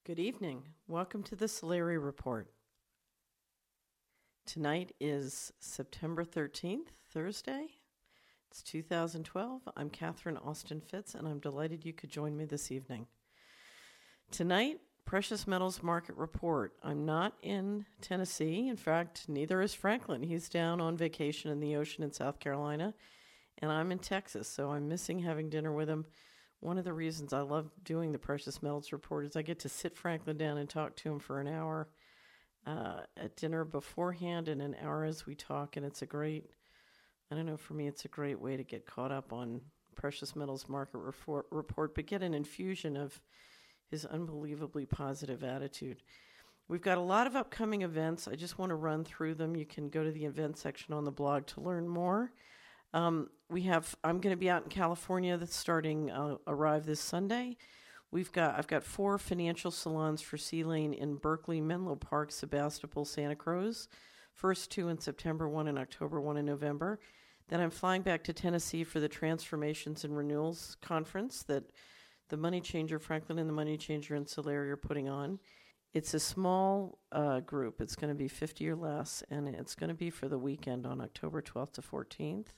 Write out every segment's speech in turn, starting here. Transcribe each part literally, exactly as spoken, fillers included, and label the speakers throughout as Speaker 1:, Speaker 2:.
Speaker 1: Good evening. Welcome to the Solari Report. Tonight is September thirteenth, Thursday. It's two thousand twelve. I'm Catherine Austin Fitz, and I'm delighted you could join me this evening. Tonight, Precious Metals Market Report. I'm not in Tennessee. In fact, neither is Franklin. He's down on vacation in the ocean in South Carolina, and I'm in Texas, so I'm missing having dinner with him. One of the reasons I love doing the Precious Metals Report is I get to sit Franklin down and talk to him for an hour uh, at dinner beforehand and an hour as we talk. And it's a great, I don't know, for me, it's a great way to get caught up on Precious Metals Market report, report but get an infusion of his unbelievably positive attitude. We've got a lot of upcoming events. I just want to run through them. You can go to the event section on the blog to learn more. Um, we have, I'm going to be out in California that's starting, uh, arrive this Sunday. We've got, I've got four financial salons for C-Lane in Berkeley, Menlo Park, Sebastopol, Santa Cruz. First two in September, one in October, one in November. Then I'm flying back to Tennessee for the Transformations and Renewals Conference that the Money Changer, Franklin and the Money Changer and Solari are putting on. It's a small uh, group. It's going to be fifty or less, and it's going to be for the weekend on October twelfth to fourteenth.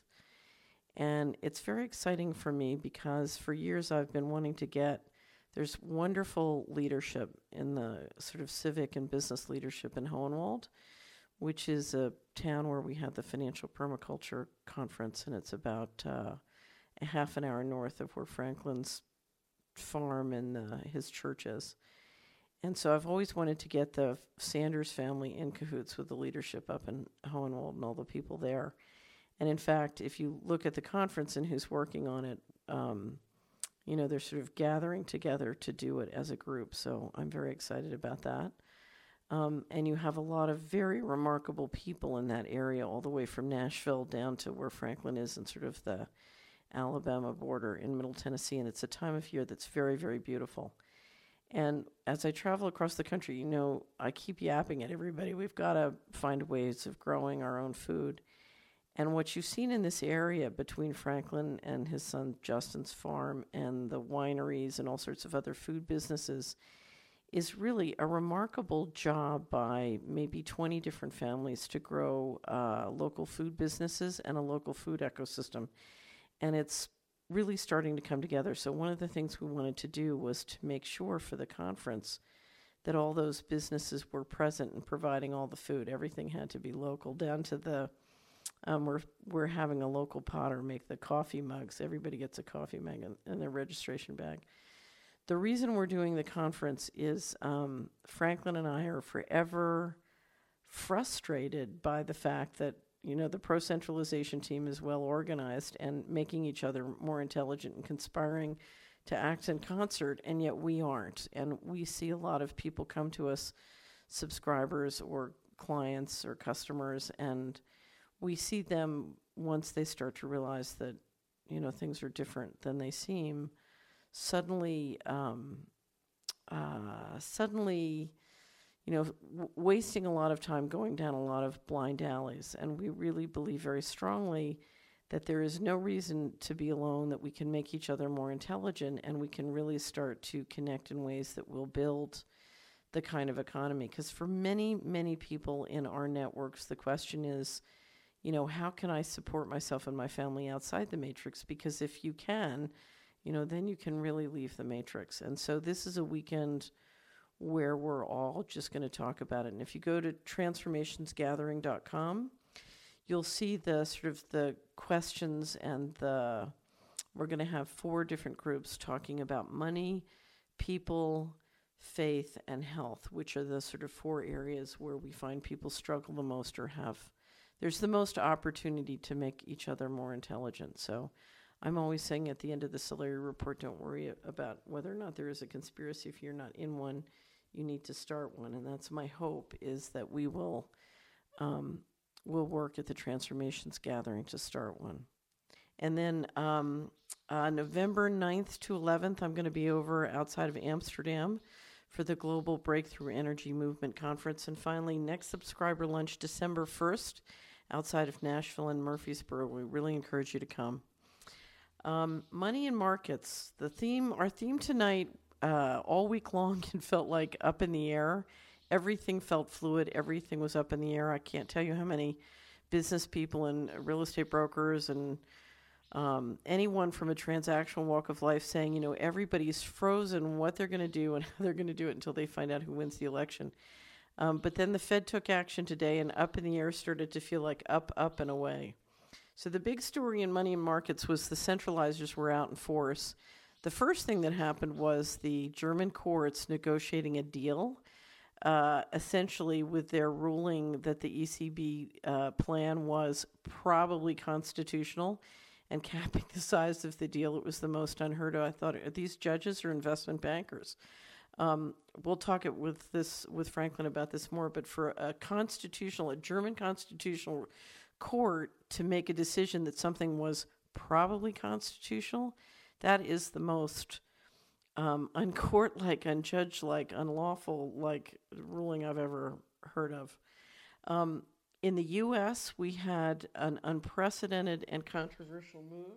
Speaker 1: And it's very exciting for me because for years I've been wanting to get, there's wonderful leadership in the sort of civic and business leadership in Hohenwald, which is a town where we had the Financial Permaculture Conference, and it's about uh, a half an hour north of where Franklin's farm and uh, his church is. And so I've always wanted to get the Sanders family in cahoots with the leadership up in Hohenwald and all the people there. And in fact, if you look at the conference and who's working on it, um, you know, they're sort of gathering together to do it as a group. So I'm very excited about that. Um, and you have a lot of very remarkable people in that area, all the way from Nashville down to where Franklin is and sort of the Alabama border in Middle Tennessee. And it's a time of year that's very, very beautiful. And as I travel across the country, you know, I keep yapping at everybody. We've got to find ways of growing our own food. And what you've seen in this area between Franklin and his son Justin's farm and the wineries and all sorts of other food businesses is really a remarkable job by maybe twenty different families to grow uh, local food businesses and a local food ecosystem. And it's really starting to come together. So one of the things we wanted to do was to make sure for the conference that all those businesses were present and providing all the food. Everything had to be local, down to the Um, we're we're having a local potter make the coffee mugs. Everybody gets a coffee mug in, in their registration bag. The reason we're doing the conference is um, Franklin and I are forever frustrated by the fact that, you know, the pro-centralization team is well organized and making each other more intelligent and conspiring to act in concert, and yet we aren't. And we see a lot of people come to us, subscribers or clients or customers, and we see them once they start to realize that, you know, things are different than they seem, suddenly, um, uh, suddenly, you know, w- wasting a lot of time going down a lot of blind alleys. And we really believe very strongly that there is no reason to be alone, that we can make each other more intelligent, and we can really start to connect in ways that will build the kind of economy. Because for many, many people in our networks, the question is, you know, how can I support myself and my family outside the matrix? Because if you can, you know, then you can really leave the matrix. And so this is a weekend where we're all just going to talk about it. And if you go to transformations gathering dot com, you'll see the sort of the questions, and the, we're going to have four different groups talking about money, people, faith, and health, which are the sort of four areas where we find people struggle the most or have there's the most opportunity to make each other more intelligent. So I'm always saying at the end of the Solari Report, don't worry about whether or not there is a conspiracy. If you're not in one, you need to start one. And that's my hope, is that we will um, will work at the Transformations Gathering to start one. And then um, uh, November ninth to eleventh, I'm going to be over outside of Amsterdam for the Global Breakthrough Energy Movement Conference. And finally, next subscriber lunch, December first, outside of Nashville and Murfreesboro. We really encourage you to come. Um, money and markets. The theme, our theme tonight uh, all week long, it felt like up in the air. Everything felt fluid. Everything was up in the air. I can't tell you how many business people and real estate brokers and um, anyone from a transactional walk of life saying, you know, everybody's frozen what they're going to do and how they're going to do it until they find out who wins the election. Um, but then the Fed took action today, and up in the air started to feel like up, up, and away. So the big story in money and markets was the centralizers were out in force. The first thing that happened was the German courts negotiating a deal, uh, essentially with their ruling that the E C B uh, plan was probably constitutional and capping the size of the deal. It was the most unheard of. I thought, are these judges or investment bankers? Um, we'll talk it with this with Franklin about this more, but for a constitutional, a German constitutional court to make a decision that something was probably constitutional, that is the most um, uncourt-like, unjudge-like, unlawful-like ruling I've ever heard of. Um, in the U S, we had an unprecedented and controversial move.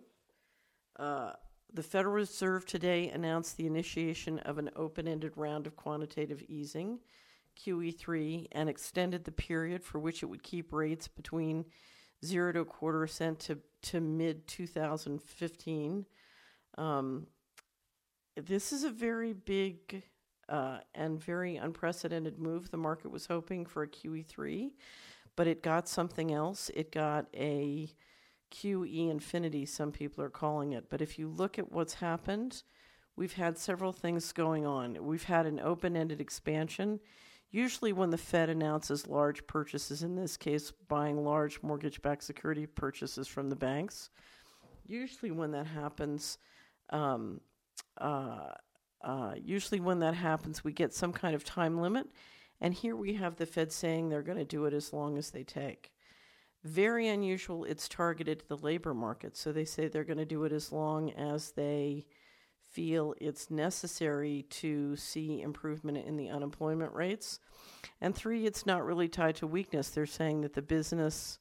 Speaker 1: Uh, the Federal Reserve today announced the initiation of an open-ended round of quantitative easing, Q E three, and extended the period for which it would keep rates between zero to a quarter cent to, to mid two thousand fifteen. Um, this is a very big uh, and very unprecedented move. The market was hoping for a Q E three, but it got something else. It got a Q E infinity, some people are calling it. But if you look at what's happened, we've had several things going on. We've had an open-ended expansion. Usually when the Fed announces large purchases, in this case, buying large mortgage-backed security purchases from the banks, usually when that happens, um, uh, uh, usually when that happens, we get some kind of time limit. And here we have the Fed saying they're going to do it as long as they take. Very unusual, it's targeted to the labor market. So they say they're going to do it as long as they feel it's necessary to see improvement in the unemployment rates. And three, it's not really tied to weakness. They're saying that the business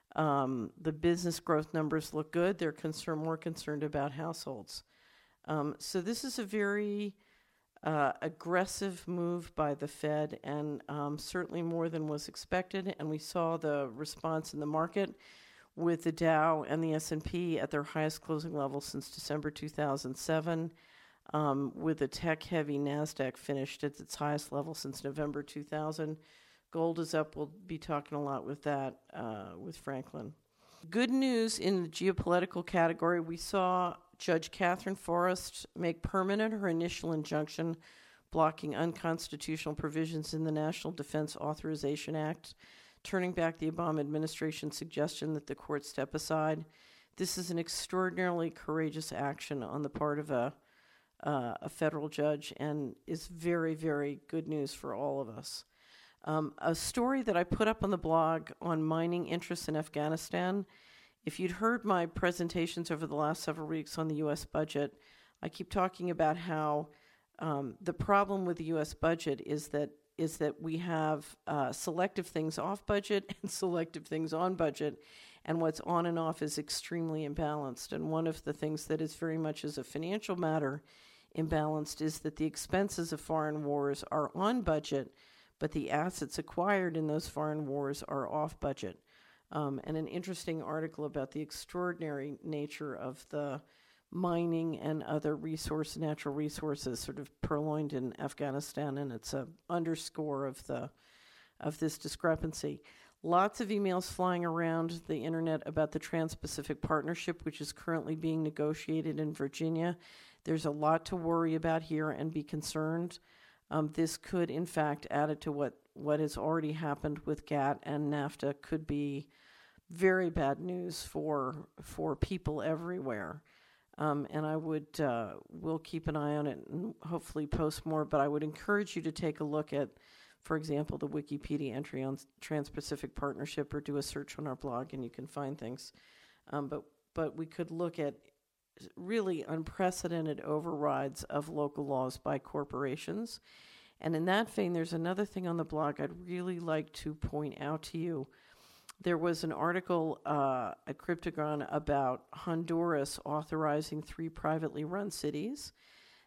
Speaker 1: um, the business growth numbers look good. They're concerned, more concerned about households. Um, so this is a very uh, aggressive move by the Fed, and um, certainly more than was expected. And we saw the response in the market with the Dow and the S and P at their highest closing level since December two thousand seven, um, with the tech-heavy NASDAQ finished at its highest level since November two thousand. Gold is up. We'll be talking a lot with that uh, with Franklin. Good news in the geopolitical category, we saw Judge Catherine Forrest make permanent her initial injunction blocking unconstitutional provisions in the National Defense Authorization Act, turning back the Obama administration's suggestion that the court step aside. This is an extraordinarily courageous action on the part of a, uh, a federal judge and is very, very good news for all of us. Um, a story that I put up on the blog on mining interests in Afghanistan. If you'd heard my presentations over the last several weeks on the U S budget, I keep talking about how um, the problem with the U S budget is that is that we have uh, selective things off budget and selective things on budget, and what's on and off is extremely imbalanced. And one of the things that is very much as a financial matter imbalanced is that the expenses of foreign wars are on budget, but the assets acquired in those foreign wars are off budget. Um, and an interesting article about the extraordinary nature of the mining and other resource, natural resources sort of purloined in Afghanistan, and it's a underscore of the of this discrepancy. Lots of emails flying around the internet about the Trans-Pacific Partnership, which is currently being negotiated in Virginia. There's a lot to worry about here and be concerned. Um, this could, in fact, added to what, what has already happened with GATT and NAFTA, could be very bad news for for people everywhere. Um, and I would, uh, we'll keep an eye on it and hopefully post more, but I would encourage you to take a look at, for example, the Wikipedia entry on Trans-Pacific Partnership, or do a search on our blog and you can find things. Um, but, but we could look at really unprecedented overrides of local laws by corporations. And in that vein, there's another thing on the blog I'd really like to point out to you. There was an article uh, at Cryptogon about Honduras authorizing three privately run cities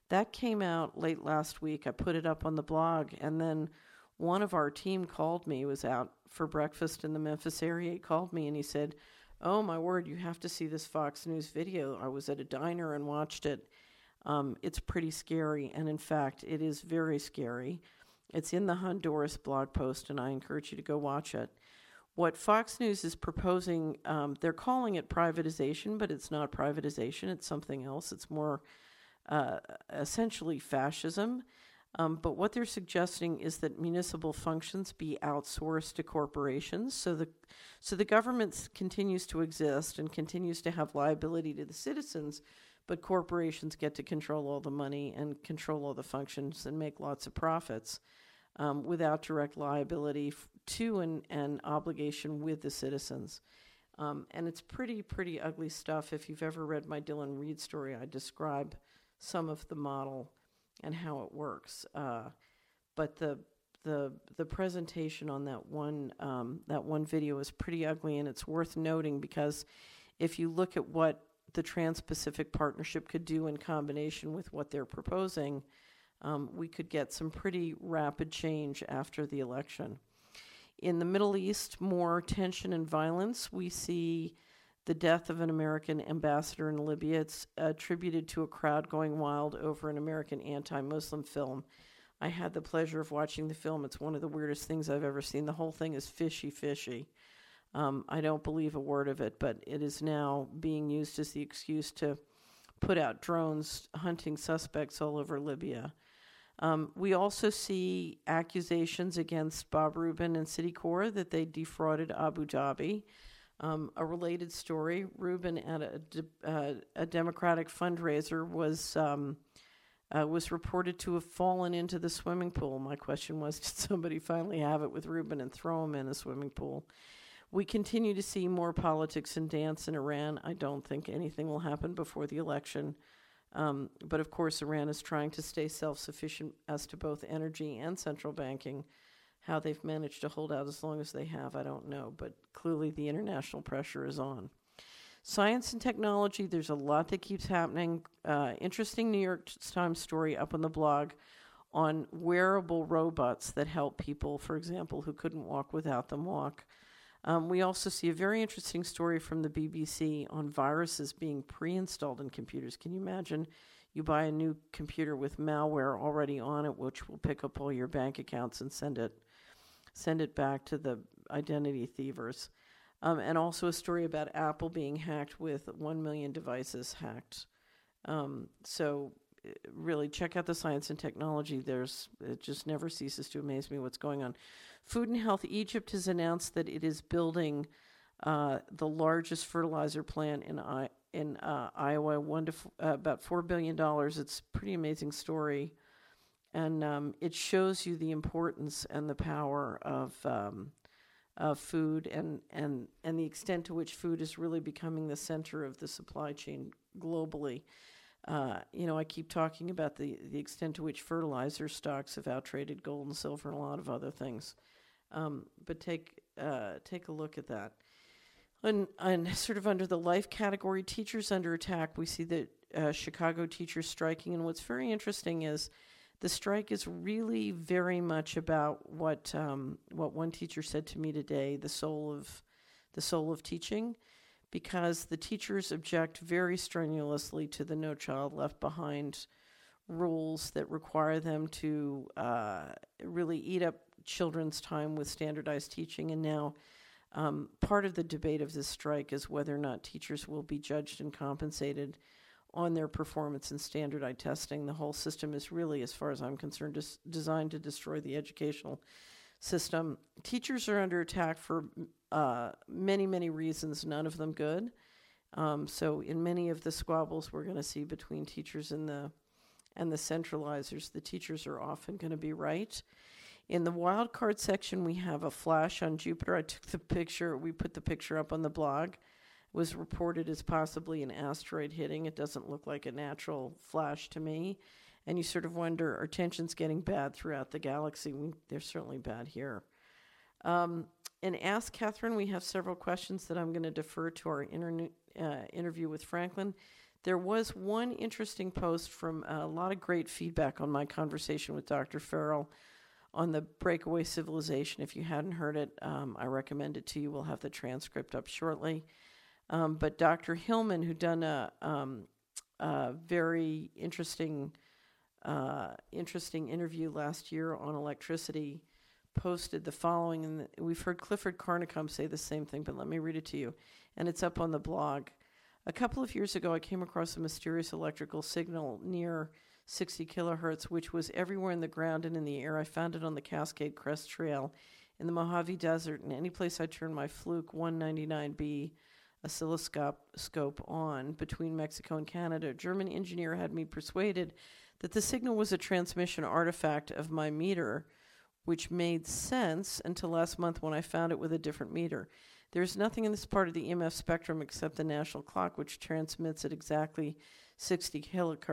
Speaker 1: That came out late last week. I put it up on the blog, and then one of our team called me. He was out for breakfast in the Memphis area. He called me and he said, "Oh, my word, you have to see this Fox News video." I was at a diner and watched it. Um, it's pretty scary, and in fact, it is very scary. It's in the Honduras blog post, and I encourage you to go watch it. What Fox News is proposing, um, they're calling it privatization, but it's not privatization. It's something else. It's more uh, essentially fascism. Um, but what they're suggesting is that municipal functions be outsourced to corporations. So the so the government continues to exist and continues to have liability to the citizens, but corporations get to control all the money and control all the functions and make lots of profits um, without direct liability f- to an, an obligation with the citizens. Um, and it's pretty, pretty ugly stuff. If you've ever read my Dylan Reed story, I describe some of the model and how it works. Uh, but the the the presentation on that one um, that one video is pretty ugly, and it's worth noting because if you look at what the Trans-Pacific Partnership could do in combination with what they're proposing, um, we could get some pretty rapid change after the election. In the Middle East, more tension and violence. We see the death of an American ambassador in Libya. It's attributed to a crowd going wild over an American anti-Muslim film. I had the pleasure of watching the film. It's one of the weirdest things I've ever seen. The whole thing is fishy, fishy. Um, I don't believe a word of it, but it is now being used as the excuse to put out drones hunting suspects all over Libya. Um, we also see accusations against Bob Rubin and Citicorp that they defrauded Abu Dhabi. Um, a related story, Rubin at a, de- uh, a Democratic fundraiser was um, uh, was reported to have fallen into the swimming pool. My question was, did somebody finally have it with Rubin and throw him in a swimming pool? We continue to see more politics and dance in Iran. I don't think anything will happen before the election. Um, but of course, Iran is trying to stay self-sufficient as to both energy and central banking. How they've managed to hold out as long as they have, I don't know, but clearly the international pressure is on. Science and technology, there's a lot that keeps happening. Uh, interesting New York Times story up on the blog on wearable robots that help people, for example, who couldn't walk without them walk. Um, we also see a very interesting story from the B B C on viruses being pre-installed in computers. Can you imagine? You buy a new computer with malware already on it, which will pick up all your bank accounts and send it send it back to the identity thievers. Um, and also a story about Apple being hacked with one million devices hacked. Um, so really check out the science and technology. There's it just never ceases to amaze me what's going on. Food and Health Egypt has announced that it is building uh, the largest fertilizer plant in I- in uh, Iowa, one to f- uh, about four billion dollars. It's a pretty amazing story. And um, it shows you the importance and the power of um, of food and, and, and the extent to which food is really becoming the center of the supply chain globally. Uh, you know, I keep talking about the, the extent to which fertilizer stocks have outtraded gold and silver and a lot of other things. Um, but take uh, take a look at that. And, and sort of under the life category, teachers under attack, we see that uh, Chicago teachers striking. And what's very interesting is the strike is really very much about what um, what one teacher said to me today, the soul of the soul of teaching, because the teachers object very strenuously to the No Child Left Behind rules that require them to uh, really eat up children's time with standardized teaching. And now um, part of the debate of this strike is whether or not teachers will be judged and compensated on their performance in standardized testing. The whole system is really, as far as I'm concerned, des- designed to destroy the educational system. Teachers are under attack for uh, many, many reasons, none of them good. Um, so in many of the squabbles we're going to see between teachers and the and the centralizers, the teachers are often going to be right. In the wild card section, we have a flash on Jupiter. I took the picture. We put the picture up on the blog. Was reported as possibly an asteroid hitting. It doesn't look like a natural flash to me. And you sort of wonder, are tensions getting bad throughout the galaxy? We, they're certainly bad here. Um, in Ask Catherine, we have several questions that I'm going to defer to our internet, uh, interview with Franklin. There was one interesting post from a lot of great feedback on my conversation with Doctor Farrell on the breakaway civilization. If you hadn't heard it, um, I recommend it to you. We'll have the transcript up shortly. Um, but Doctor Hillman, who done a, um, a very interesting, uh, interesting interview last year on electricity, posted the following, and we've heard Clifford Carnicom say the same thing, but let me read it to you, and it's up on the blog. A couple of years ago, I came across a mysterious electrical signal near sixty kilohertz, which was everywhere in the ground and in the air. I found it on the Cascade Crest Trail in the Mojave Desert, and any place I turned my Fluke one ninety-nine B oscilloscope scope on between Mexico and Canada. A German engineer had me persuaded that the signal was a transmission artifact of my meter, which made sense until last month when I found it with a different meter. There's nothing in this part of the E M F spectrum except the national clock, which transmits at exactly sixty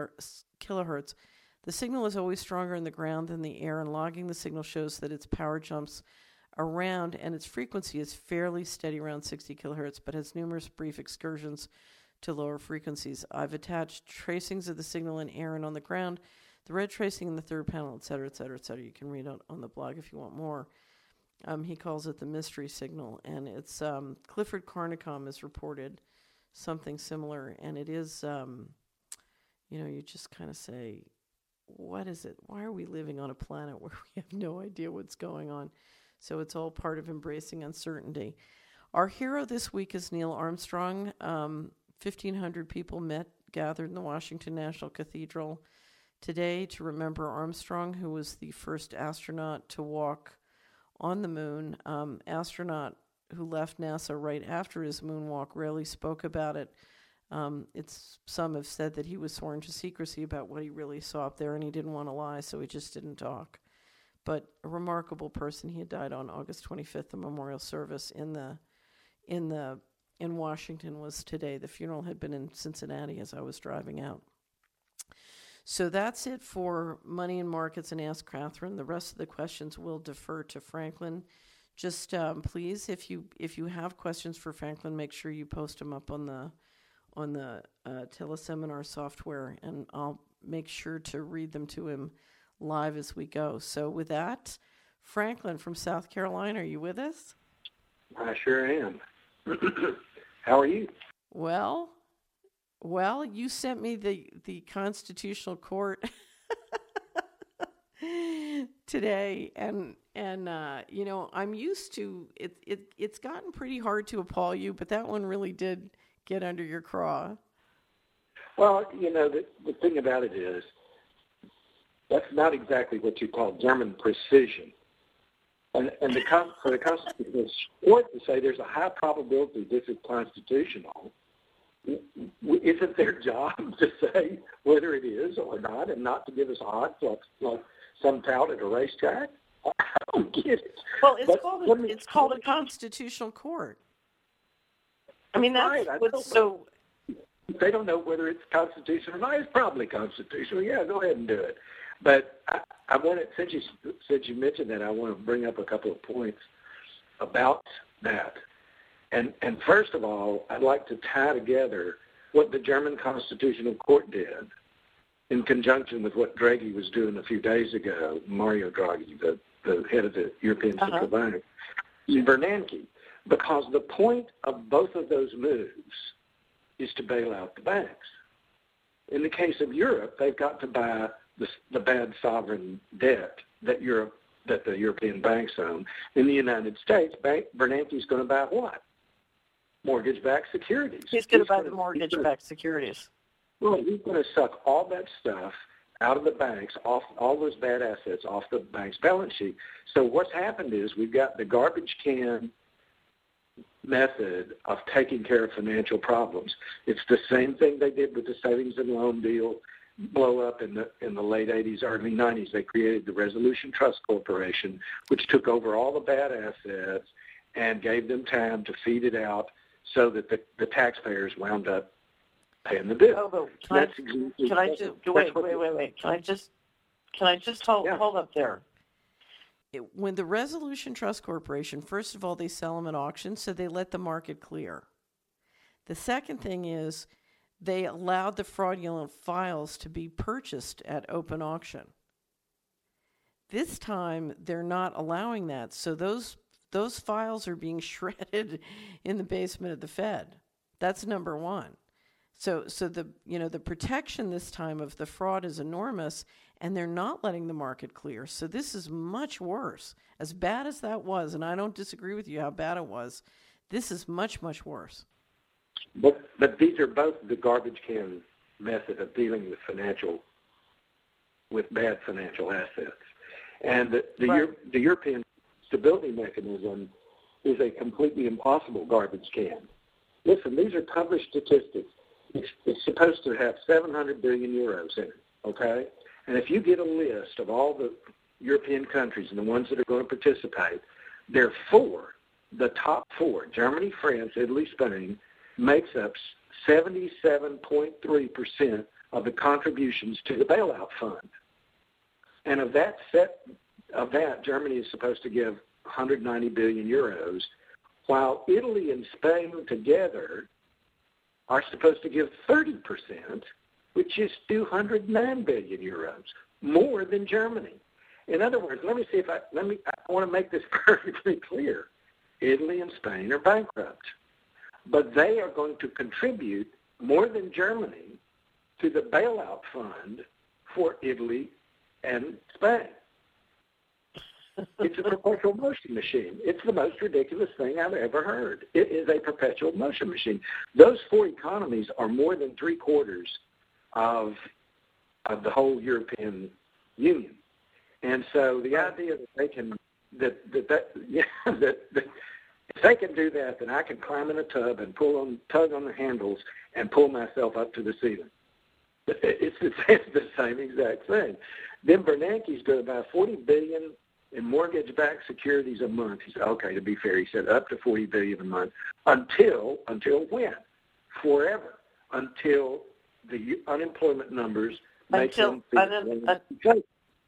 Speaker 1: kilohertz. The signal is always stronger in the ground than the air, and logging the signal shows that its power jumps around, and its frequency is fairly steady around sixty kilohertz, but has numerous brief excursions to lower frequencies. I've attached tracings of the signal in air and on the ground, the red tracing in the third panel, et cetera, et cetera, et cetera. You can read it on the blog if you want more. Um, he calls it the mystery signal, and it's um, Clifford Carnicom has reported something similar, and it is, um, you know, you just kind of say, what is it? Why are we living on a planet where we have no idea what's going on? So it's all part of embracing uncertainty. Our hero this week is Neil Armstrong. Um, fifteen hundred people met, gathered in the Washington National Cathedral today to remember Armstrong, who was the first astronaut to walk on the moon. Um, astronaut who left NASA right after his moonwalk rarely spoke about it. Um, it's some have said that he was sworn to secrecy about what he really saw up there, and he didn't want to lie, so he just didn't talk. But a remarkable person. He had died on August twenty-fifth. The memorial service in the in the in Washington was today. The funeral had been in Cincinnati as I was driving out. So that's it for Money and Markets and Ask Catherine. The rest of the questions will defer to Franklin. Just um, please, if you if you have questions for Franklin, make sure you post them up on the on the uh, teleseminar software, and I'll make sure to read them to him live as we go. So with that, Franklin from South Carolina, are you with us?
Speaker 2: I sure am. How are you?
Speaker 1: Well, well, you sent me the, the Constitutional Court today, and and uh, you know, I'm used to it, it. It's gotten pretty hard to appall you, but that one really did get under your craw.
Speaker 2: Well, you know, the, the thing about it is, that's not exactly what you call German precision. And, and the, for the Constitutional Court to say there's a high probability this is constitutional, isn't their job to say whether it is or not, and not to give us odds like, like some tout at a racetrack? I don't get it.
Speaker 1: Well, it's
Speaker 2: but,
Speaker 1: called a,
Speaker 2: me,
Speaker 1: it's called a Constitutional Court. I mean, that's
Speaker 2: right,
Speaker 1: what's so...
Speaker 2: They don't know whether it's constitutional or not. It's probably constitutional. Yeah, go ahead and do it. But I, I wanted, since you since you mentioned that, I want to bring up a couple of points about that. And and first of all, I'd like to tie together what the German Constitutional Court did in conjunction with what Draghi was doing a few days ago, Mario Draghi, the, the head of the European
Speaker 1: uh-huh.
Speaker 2: Central Bank, in Bernanke, because the point of both of those moves is to bail out the banks. In the case of Europe, they've got to buy the, the bad sovereign debt that Europe, that the European banks own. In the United States, Bank, Bernanke's going to buy what? Mortgage-backed securities.
Speaker 1: He's going to buy the mortgage-backed securities.
Speaker 2: Well, he's going to suck all that stuff out of the banks, off all those bad assets off the bank's balance sheet. So what's happened is we've got the garbage can method of taking care of financial problems. It's the same thing they did with the savings and loan deal blow up in the in the late eighties, early nineties. They created the Resolution Trust Corporation, which took over all the bad assets and gave them time to feed it out so that the, the taxpayers wound up paying the bill.
Speaker 1: Oh, but can
Speaker 2: that's
Speaker 1: I,
Speaker 2: exactly,
Speaker 1: can I just wait, wait, wait, wait? Can I just can I just hold
Speaker 2: yeah.
Speaker 1: hold up there? It, when the Resolution Trust Corporation, first of all, they sell them at auction, so they let the market clear. The second thing is they allowed the fraudulent files to be purchased at open auction. This time, they're not allowing that, so those those files are being shredded in the basement of the Fed. That's number one. So, so the you know the protection this time of the fraud is enormous, and they're not letting the market clear. So this is much worse. As bad as that was, and I don't disagree with you how bad it was, this is much, much worse.
Speaker 2: But but these are both the garbage can method of dealing with financial, with bad financial assets. And the, the,
Speaker 1: right.
Speaker 2: Euro, the European stability mechanism is a completely impossible garbage can. Listen, these are published statistics. It's, it's supposed to have seven hundred billion euros in it, okay? And if you get a list of all the European countries and the ones that are going to participate, there are four, the top four, Germany, France, Italy, Spain, makes up seventy-seven point three percent of the contributions to the bailout fund. And of that set, of that, Germany is supposed to give one hundred ninety billion euros, while Italy and Spain together are supposed to give thirty percent, which is two hundred nine billion euros, more than Germany. In other words, let me see if I let me. I want to make this perfectly clear. Italy and Spain are bankrupt, but they are going to contribute more than Germany to the bailout fund for Italy and Spain. It's a perpetual motion machine. It's the most ridiculous thing I've ever heard. It is a perpetual motion machine. Those four economies are more than three quarters of of the whole European Union, and so the idea that they can that that, that yeah that, that if they can do that, then I can climb in a tub and pull on tug on the handles and pull myself up to the ceiling. It's the, it's the same exact thing. Then Bernanke's going to buy forty billion dollars in mortgage-backed securities a month. He said, okay, to be fair, he said up to forty billion dollars a month. Until, until when? Forever. Until the unemployment numbers make them
Speaker 1: un- un-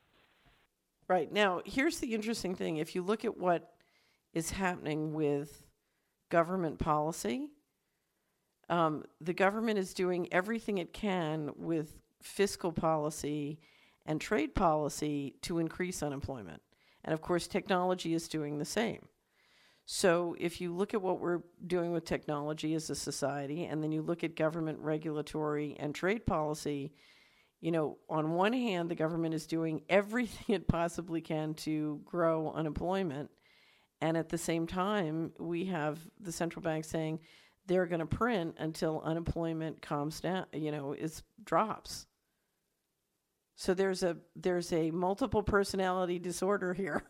Speaker 1: Right. Now, here's the interesting thing. If you look at what is happening with government policy, um, the government is doing everything it can with fiscal policy and trade policy to increase unemployment. And of course, technology is doing the same. So if you look at what we're doing with technology as a society, and then you look at government regulatory and trade policy, you know, on one hand, the government is doing everything it possibly can to grow unemployment. And at the same time, we have the central bank saying they're going to print until unemployment calms down, you know, is drops. So there's a there's a multiple personality disorder here.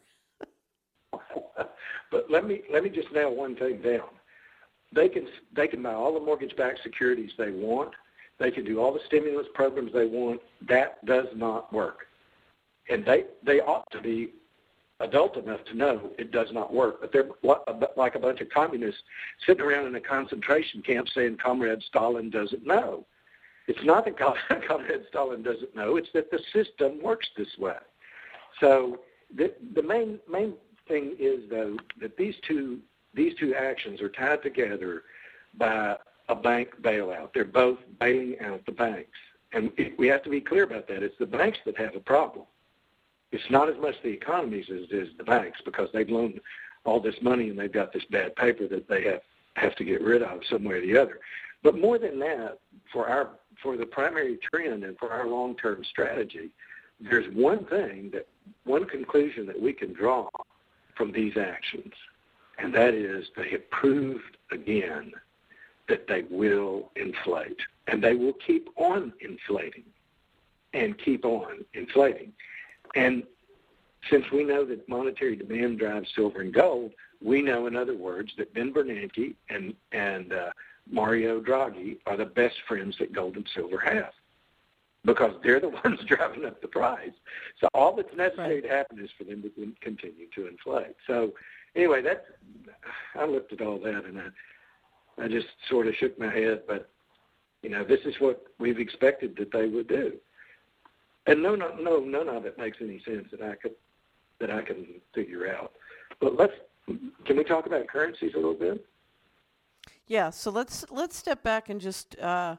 Speaker 2: But let me let me just nail one thing down. They can they can buy all the mortgage-backed securities they want. They can do all the stimulus programs they want. That does not work, and they they ought to be adult enough to know it does not work. But they're like a bunch of communists sitting around in a concentration camp saying, "Comrade Stalin doesn't know." It's not that Comrade Stalin doesn't know. It's that the system works this way. So the, the main main thing is, though, that these two these two actions are tied together by a bank bailout. They're both bailing out the banks. And we have to be clear about that. It's the banks that have a problem. It's not as much the economies as it is the banks, because they've loaned all this money and they've got this bad paper that they have, have to get rid of some way or the other. But more than that, for our for the primary trend and for our long-term strategy, there's one thing, that one conclusion that we can draw from these actions, and that is they have proved again that they will inflate, and they will keep on inflating and keep on inflating. And since we know that monetary demand drives silver and gold, we know, in other words, that Ben Bernanke and, and uh, Mario Draghi are the best friends that gold and silver have, because they're the ones driving up the price. So all that's necessary right. to happen is for them to continue to inflate. So anyway, that's, I looked at all that and I, I just sort of shook my head, but, you know, this is what we've expected that they would do. And no, no, no, none of it makes any sense that I could, that I can figure out. But let's, can we talk about currencies a little bit?
Speaker 1: Yeah, so let's let's step back and just uh,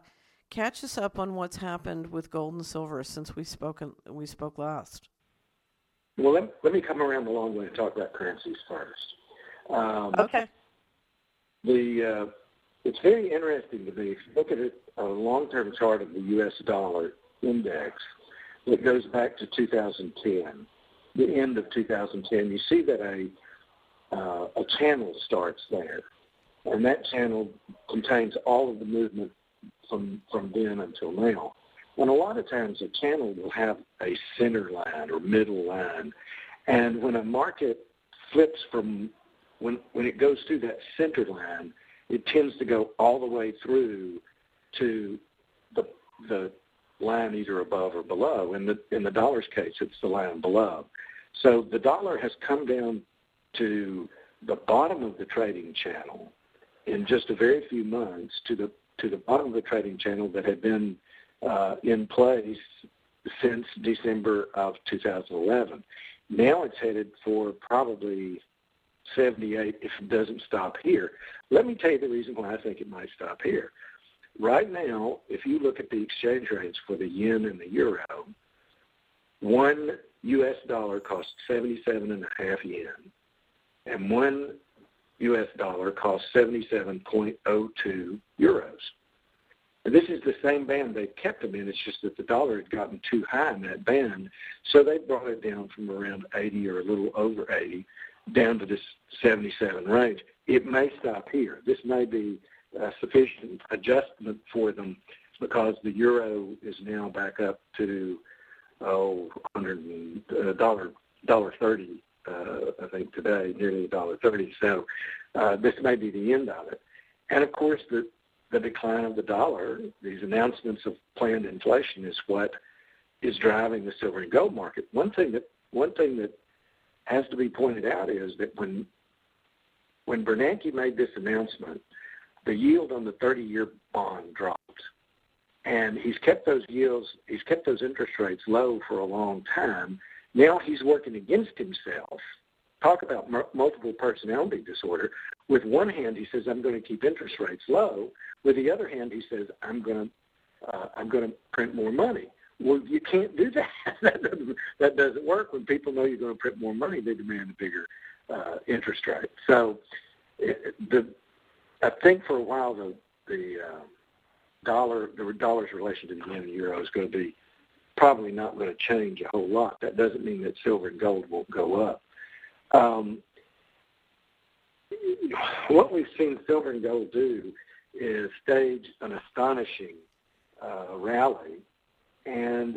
Speaker 1: catch us up on what's happened with gold and silver since we spoken we spoke last.
Speaker 2: Well, let, let me come around the long way and talk about currencies first. Um,
Speaker 1: Okay.
Speaker 2: The uh, it's very interesting to me if you look at it, a long-term chart of the U S dollar index that goes back to two thousand ten, the end of two thousand ten. You see that a uh, a channel starts there, and that channel contains all of the movement from from then until now. And a lot of times a channel will have a center line or middle line, and when a market flips from when when it goes through that center line, it tends to go all the way through to the the line either above or below. In the in the dollar's case, it's the line below. So the dollar has come down to the bottom of the trading channel in just a very few months to the to the bottom of the trading channel that had been uh, in place since December of two thousand eleven. Now it's headed for probably seventy-eight if it doesn't stop here. Let me tell you the reason why I think it might stop here. Right now, if you look at the exchange rates for the yen and the euro, one U S dollar costs seventy-seven and a half yen, and one U S dollar costs seventy-seven point zero two euros. And this is the same band they've kept them in. It's just that the dollar had gotten too high in that band, so they brought it down from around eighty or a little over eighty down to this seventy-seven range. It may stop here. This may be a sufficient adjustment for them because the euro is now back up to oh, one hundred dollar dollar thirty. Uh, I think today, nearly a dollar thirty. So uh, this may be the end of it. And of course, the the decline of the dollar, these announcements of planned inflation, is what is driving the silver and gold market. One thing that one thing that has to be pointed out is that when when Bernanke made this announcement, the yield on the thirty-year bond dropped, and he's kept those yields, he's kept those interest rates low for a long time. Now he's working against himself. Talk about m- multiple personality disorder. With one hand, he says, "I'm going to keep interest rates low." With the other hand, he says, "I'm going to uh, I'm going to print more money." Well, you can't do that. that, doesn't, that doesn't work. When people know you're going to print more money, they demand a bigger uh, interest rate. So, it, the I think for a while the the uh, dollar the dollar's relation to the yen and euro is going to be probably not going to change a whole lot. That doesn't mean that silver and gold won't go up. Um, what we've seen silver and gold do is stage an astonishing uh, rally, and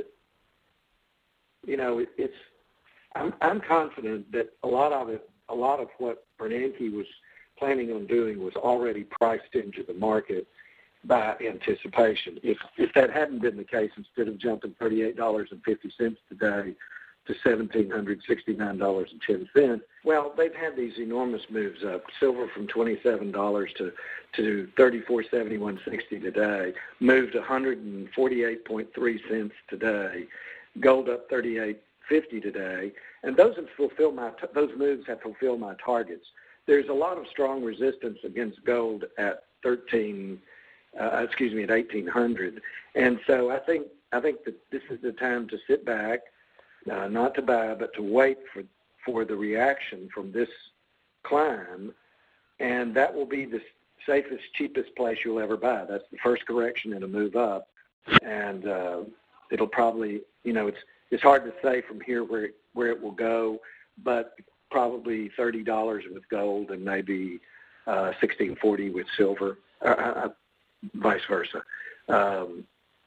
Speaker 2: you know it, it's. I'm, I'm confident that a lot of it, a lot of what Bernanke was planning on doing was already priced into the market by anticipation. If if that hadn't been the case, instead of jumping thirty-eight dollars and fifty cents today to one thousand seven hundred sixty-nine dollars and ten cents, well, they've had these enormous moves up. Silver from twenty-seven dollars to to thirty-four seventy-one sixty today, moved one hundred forty-eight point three cents today. Gold up thirty-eight fifty today, and those have fulfilled my those moves have fulfilled my targets. There's a lot of strong resistance against gold at thirteen, uh, excuse me, at eighteen hundred, and so I think I think that this is the time to sit back, uh, not to buy, but to wait for for the reaction from this climb, and that will be the safest, cheapest place you'll ever buy. That's the first correction in a move up, and uh, it'll probably, you know, it's it's hard to say from here where it, where it will go, but probably thirty dollars with gold and maybe uh, sixteen forty with silver, uh, uh, vice versa. Um,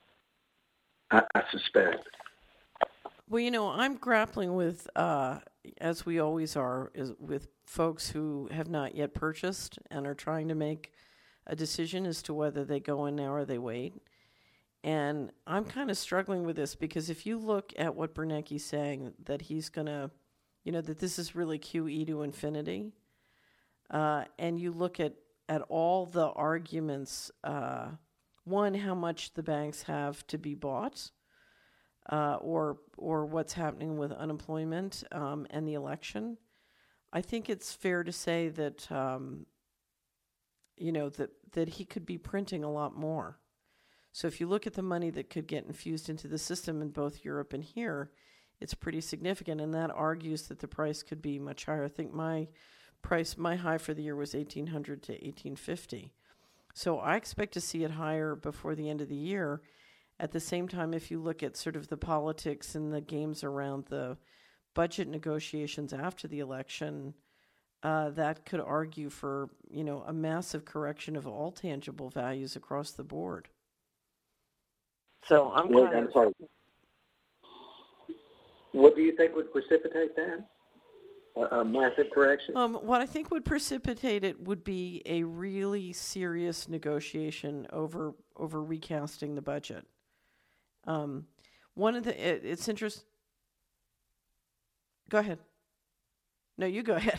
Speaker 2: I, I suspect.
Speaker 1: Well, you know, I'm grappling with, uh, as we always are, is with folks who have not yet purchased and are trying to make a decision as to whether they go in now or they wait. And I'm kind of struggling with this because if you look at what Bernanke's saying, that he's going to, you know, that this is really Q E to infinity, uh, and you look at, at all the arguments, uh, one, how much the banks have to be bought, uh, or or what's happening with unemployment um, and the election, I think it's fair to say that, um, you know, that, that he could be printing a lot more. So if you look at the money that could get infused into the system in both Europe and here, it's pretty significant, and that argues that the price could be much higher. I think my price, my high for the year was eighteen hundred to eighteen fifty. So I expect to see it higher before the end of the year. At the same time, if you look at sort of the politics and the games around the budget negotiations after the election, uh, that could argue for, you know, a massive correction of all tangible values across the board. So I'm
Speaker 2: Wait,
Speaker 1: kind
Speaker 2: I'm
Speaker 1: of...
Speaker 2: sorry. What do you think would precipitate that? A, a massive correction?
Speaker 1: Um, what I think would precipitate it would be a really serious negotiation over over recasting the budget. Um, one of the it, it's interesting. Go ahead. No, you go ahead.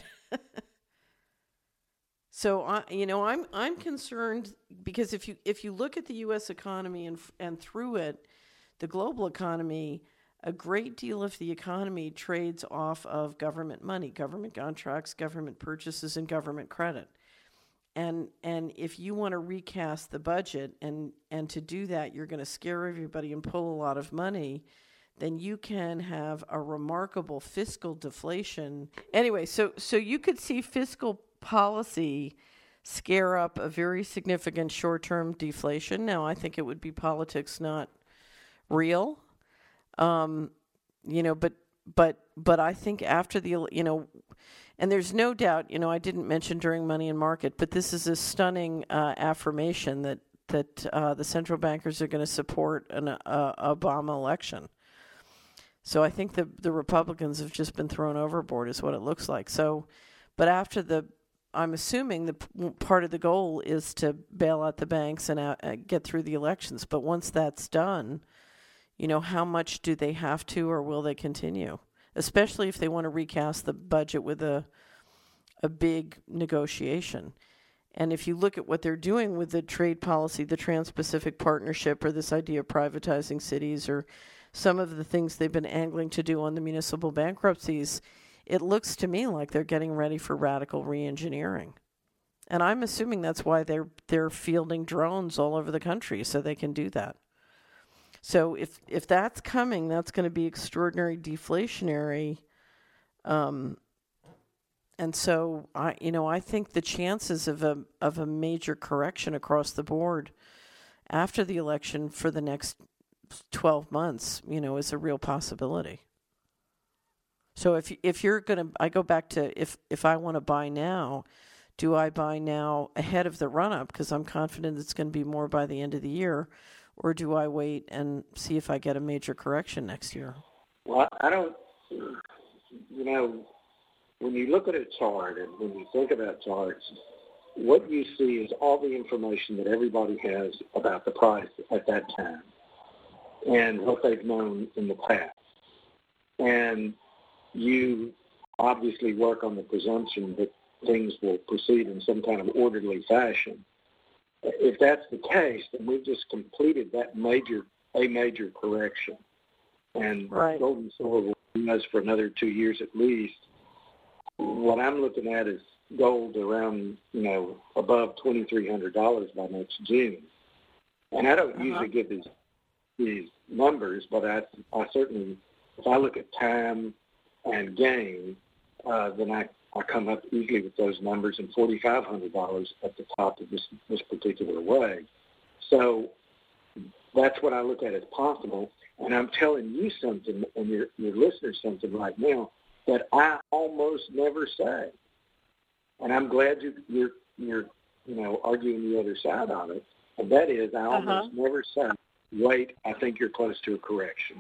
Speaker 1: So I, you know, I'm I'm concerned because if you if you look at the U S economy and and through it, the global economy, a great deal of the economy trades off of government money, government contracts, government purchases, and government credit. And and if you want to recast the budget and, and to do that, you're going to scare everybody and pull a lot of money, then you can have a remarkable fiscal deflation. Anyway, so so you could see fiscal policy scare up a very significant short-term deflation. Now, I think it would be politics, not real. Um, you know, but but but I think after the, you know, and there's no doubt, you know, I didn't mention during Money and Market, but this is a stunning uh, affirmation that that uh, the central bankers are going to support an uh, Obama election. So I think the the Republicans have just been thrown overboard, is what it looks like. So, but after the, I'm assuming the p- part of the goal is to bail out the banks and out, uh, get through the elections. But once that's done, you know, how much do they have to, or will they continue? Especially if they want to recast the budget with a a big negotiation. And if you look at what they're doing with the trade policy, the Trans-Pacific Partnership, or this idea of privatizing cities, or some of the things they've been angling to do on the municipal bankruptcies, it looks to me like they're getting ready for radical re-engineering. And I'm assuming that's why they're they're fielding drones all over the country, so they can do that. So if if that's coming, that's going to be extraordinary deflationary. Um, and so I, you know, I think the chances of a of a major correction across the board after the election for the next twelve months, you know, is a real possibility. So if if you're going to, I go back to if if I want to buy now, do I buy now ahead of the run up because I'm confident it's going to be more by the end of the year? Or do I wait and see if I get a major correction next year?
Speaker 2: Well, I don't, you know, when you look at a chart and when you think about charts, what you see is all the information that everybody has about the price at that time and what they've known in the past. And you obviously work on the presumption that things will proceed in some kind of orderly fashion. If that's the case, then we've just completed that major, a major correction. And
Speaker 1: right.
Speaker 2: Gold and silver will be us for another two years at least. What I'm looking at is gold around, you know, above twenty-three hundred dollars by next June. And I don't uh-huh. usually give these these numbers, but I, I certainly, if I look at time and gain, uh, then I I come up easily with those numbers, and forty-five hundred dollars at the top of this, this particular way. So that's what I look at as possible. And I'm telling you something, and your, your listeners something right now, that I almost never say. And I'm glad you, you're, you're, you know, arguing the other side of it. And that is, I almost uh-huh. never say, wait, I think you're close to a correction.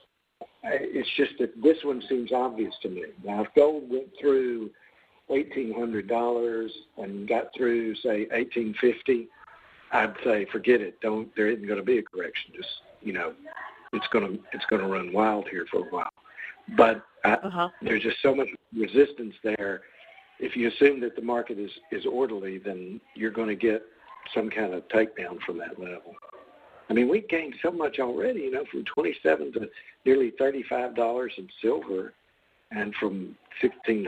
Speaker 2: It's just that this one seems obvious to me. Now, if gold went through eighteen hundred dollars and got through, say, eighteen fifty, I'd say, forget it. Don't. There isn't going to be a correction. Just, you know, it's going to it's going to run wild here for a while. But I, uh-huh. there's just so much resistance there. If you assume that the market is, is orderly, then you're going to get some kind of takedown from that level. I mean, we've gained so much already, you know, from twenty-seven to nearly thirty-five dollars in silver, and from sixteen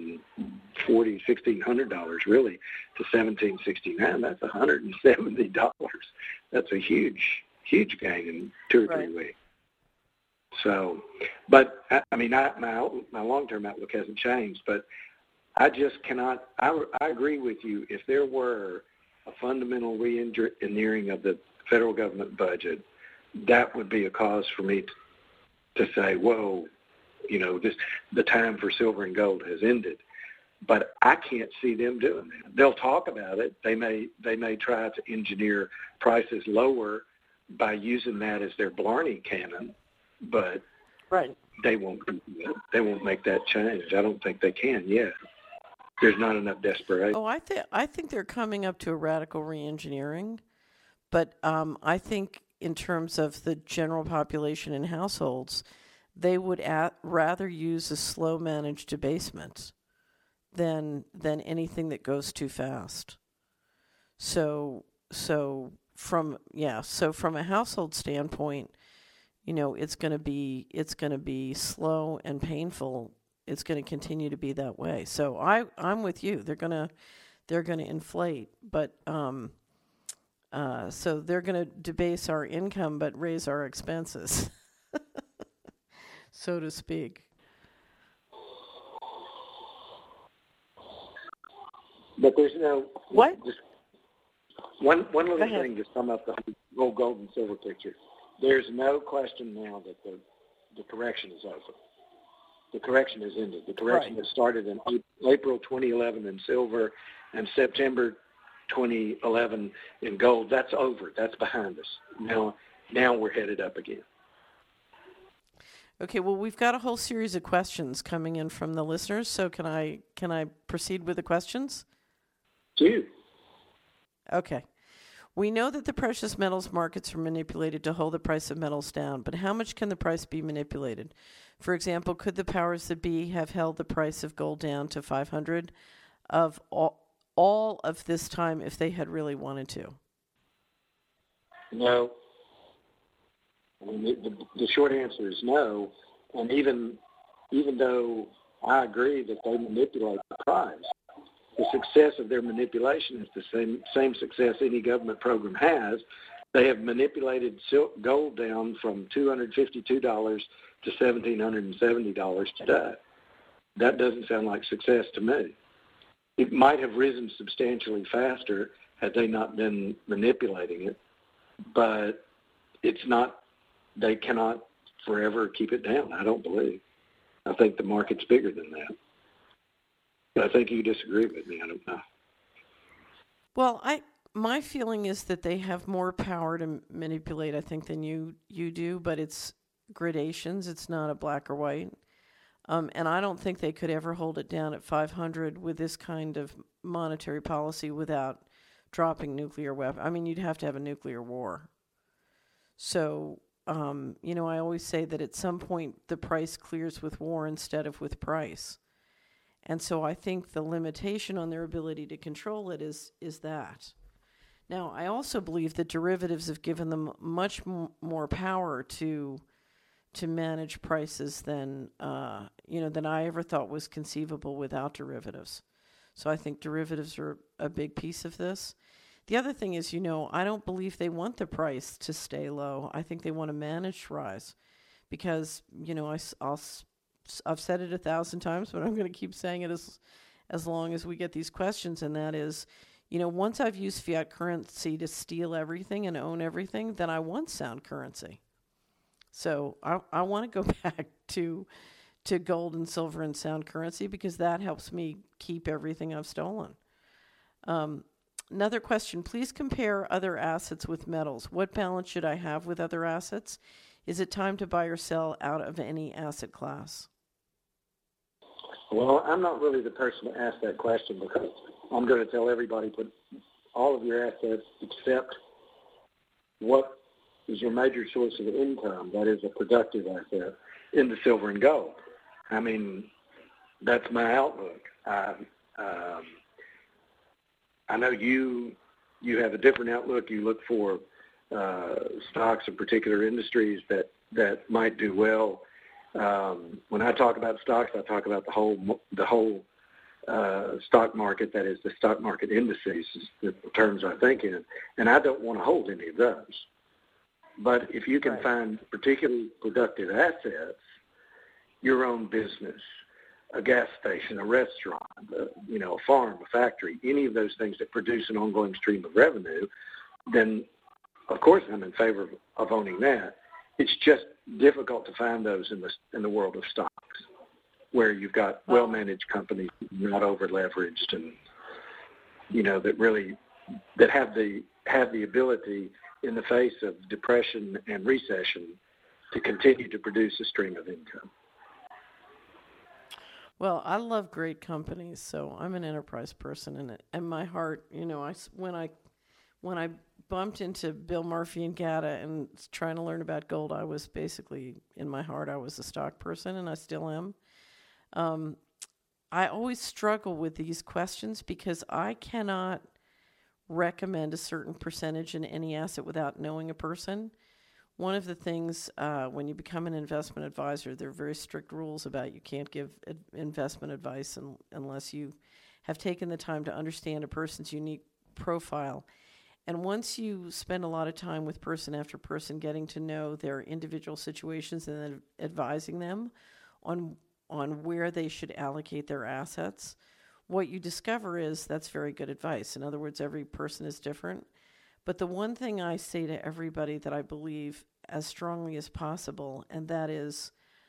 Speaker 2: forty, sixteen hundred dollars really to seventeen sixty-nine. That's one hundred seventy dollars. That's a huge, huge gain in two or
Speaker 1: Right.
Speaker 2: three weeks. So, but I, I mean, I, my my long-term outlook hasn't changed, but I just cannot. I, I agree with you. If there were a fundamental re-engineering of the federal government budget, that would be a cause for me to, to say, whoa, you know, this the time for silver and gold has ended. But I can't see them doing that. They'll talk about it. They may they may try to engineer prices lower by using that as their Blarney cannon, but
Speaker 1: Right.
Speaker 2: they won't they won't make that change. I don't think they can yet. There's not enough desperation.
Speaker 1: Oh, I think I think they're coming up to a radical reengineering, but um, I think in terms of the general population and households, they would at, rather use a slow managed debasement than than anything that goes too fast. So so from yeah so from a household standpoint, you know, it's going to be it's going to be slow and painful. It's going to continue to be that way. So I I'm with you. They're gonna they're gonna inflate, but um, uh, so they're going to debase our income but raise our expenses, so to speak.
Speaker 2: But there's no
Speaker 1: What?
Speaker 2: Just one one little
Speaker 1: ahead.
Speaker 2: thing to sum up the whole gold and silver picture. There's no question now that the the correction is over. The correction has ended. The correction
Speaker 1: Right.
Speaker 2: that started in April twenty eleven in silver and September twenty eleven in gold. That's over. That's behind us. Now, now we're headed up again.
Speaker 1: Okay, well, we've got a whole series of questions coming in from the listeners. So can I can I proceed with the questions?
Speaker 2: Two.
Speaker 1: Okay. We know that the precious metals markets are manipulated to hold the price of metals down, but how much can the price be manipulated? For example, could the powers that be have held the price of gold down to five hundred of all, all of this time if they had really wanted to?
Speaker 2: No. I mean, the, the, the short answer is no. And even even though I agree that they manipulate the price, the success of their manipulation is the same same success any government program has. They have manipulated silk gold down from two hundred fifty-two dollars to one thousand seven hundred seventy dollars today. That doesn't sound like success to me. It might have risen substantially faster had they not been manipulating it, but it's not, they cannot forever keep it down, I don't believe. I think the market's bigger than that. But I think you disagree with me. I don't know.
Speaker 1: Well, I my feeling is that they have more power to manipulate, I think, than you you do, but it's gradations. It's not a black or white. Um, and I don't think they could ever hold it down at five hundred with this kind of monetary policy without dropping nuclear weapons. I mean, you'd have to have a nuclear war. So, um, you know, I always say that at some point the price clears with war instead of with price. And so I think the limitation on their ability to control it is is that. Now, I also believe that derivatives have given them much m- more power to to manage prices than uh, you know than I ever thought was conceivable without derivatives. So I think derivatives are a big piece of this. The other thing is, you know, I don't believe they want the price to stay low. I think they want to manage rise, because you know I, I'll. I've said it a thousand times, but I'm going to keep saying it as as long as we get these questions, and that is, you know, once I've used fiat currency to steal everything and own everything, then I want sound currency. So I I want to go back to to gold and silver and sound currency, because that helps me keep everything I've stolen. Um, another question, please compare other assets with metals. What balance should I have with other assets? Is it time to buy or sell out of any asset class?
Speaker 2: Well, I'm not really the person to ask that question, because I'm going to tell everybody put all of your assets except what is your major source of income, that is a productive asset, into silver and gold. I mean, that's my outlook. I, um, I know you you have a different outlook. You look for uh, stocks of particular industries that, that might do well. Um, when I talk about stocks, I talk about the whole the whole uh, stock market. That is the stock market indices, is the terms I think in, and I don't want to hold any of those. But if you can
Speaker 1: Right.
Speaker 2: find particularly productive assets, your own business, a gas station, a restaurant, a, you know, a farm, a factory, any of those things that produce an ongoing stream of revenue, then of course I'm in favor of, of owning that. It's just difficult to find those in the in the world of stocks, where you've got well-managed companies, not over-leveraged, and you know that really that have the have the ability in the face of depression and recession to continue to produce a stream of income.
Speaker 1: Well, I love great companies, so I'm an enterprise person, and and my heart, you know, I when I when I bumped into Bill Murphy and Gata and trying to learn about gold, I was basically, in my heart, I was a stock person, and I still am. Um, I always struggle with these questions because I cannot recommend a certain percentage in any asset without knowing a person. One of the things uh, when you become an investment advisor, there are very strict rules about you can't give ad- investment advice un- unless you have taken the time to understand a person's unique profile. And once you spend a lot of time with person after person getting to know their individual situations and then advising them on on where they should allocate their assets, what you discover is that's very good advice. In other words, every person is different. But the one thing I say to everybody that I believe as strongly as possible, and that is